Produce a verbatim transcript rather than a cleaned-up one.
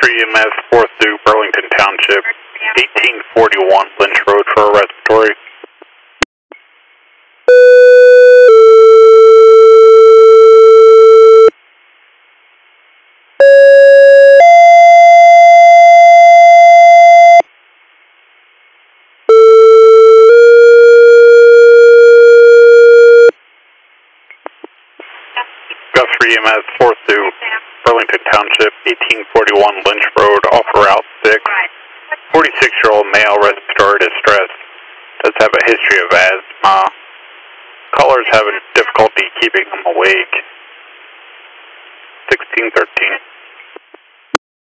Guthrie E M S, fourth through Burlington Township, eighteen forty-one Lynch Road for a respiratory. Guthrie E M S, fourth through Burlington Township, eighteen forty-one Lynch Road, off Route six. forty-six-year-old male, respiratory distress. Does have a history of asthma. Caller's having difficulty keeping him awake. sixteen thirteen.